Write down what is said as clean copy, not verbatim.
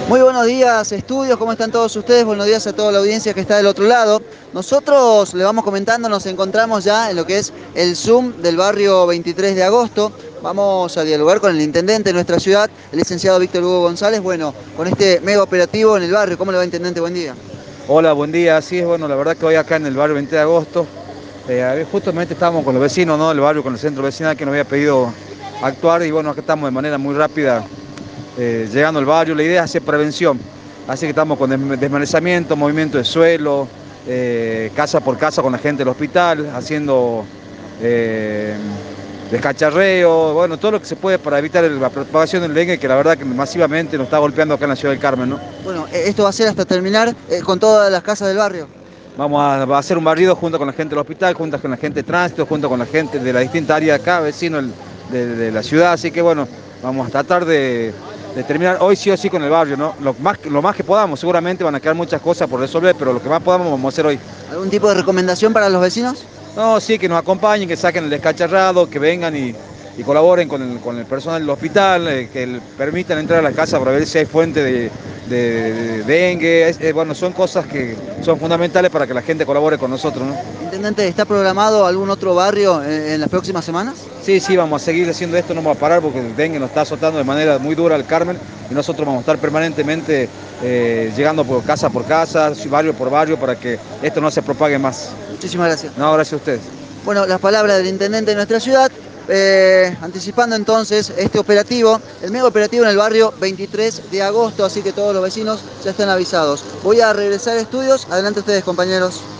Muy buenos días, estudios, ¿cómo están todos ustedes? Buenos días a toda la audiencia que está del otro lado. Nosotros le vamos comentando, nos encontramos ya en lo que es el Zoom del barrio 23 de agosto. Vamos a dialogar con el intendente de nuestra ciudad, el licenciado Víctor Hugo González, bueno, con este mega operativo en el barrio. ¿Cómo le va, intendente? Buen día. Hola, buen día. Sí, bueno, la verdad que hoy acá en el barrio 20 de agosto, justamente estábamos con los vecinos, ¿no? Del barrio, con el centro vecinal que nos había pedido actuar y bueno, acá estamos de manera muy rápida llegando al barrio. La idea es hacer prevención, así que estamos con desmanezamiento, movimiento de suelo, casa por casa con la gente del hospital, haciendo eh, descacharreo, bueno, todo lo que se puede para evitar la propagación del dengue, que la verdad que masivamente nos está golpeando acá en la ciudad del Carmen, ¿no? Bueno, esto va a ser hasta terminar con todas las casas del barrio. Va a hacer un barrido junto con la gente del hospital, junto con la gente de tránsito, junto con la gente de las distintas áreas de acá, vecinos de la ciudad. Así que bueno, vamos a tratar de terminar hoy sí o sí con el barrio, ¿no? Lo más que podamos, seguramente van a quedar muchas cosas por resolver, pero lo que más podamos vamos a hacer hoy. ¿Algún tipo de recomendación para los vecinos? No, sí, que nos acompañen, que saquen el descacharrado, que vengan y colaboren con el personal del hospital, que permitan entrar a la casa para ver si hay fuente de dengue. Bueno, son cosas que son fundamentales para que la gente colabore con nosotros, ¿no? Intendente, ¿está programado algún otro barrio en las próximas semanas? Sí, sí, vamos a seguir haciendo esto, no vamos a parar porque el dengue nos está azotando de manera muy dura al Carmen y nosotros vamos a estar permanentemente llegando por casa, barrio por barrio, para que esto no se propague más. Muchísimas gracias. No, gracias a ustedes. Bueno, las palabras del intendente de nuestra ciudad, anticipando entonces este operativo, el mega operativo en el barrio 23 de agosto, así que todos los vecinos ya están avisados. Voy a regresar a estudios, adelante ustedes, compañeros.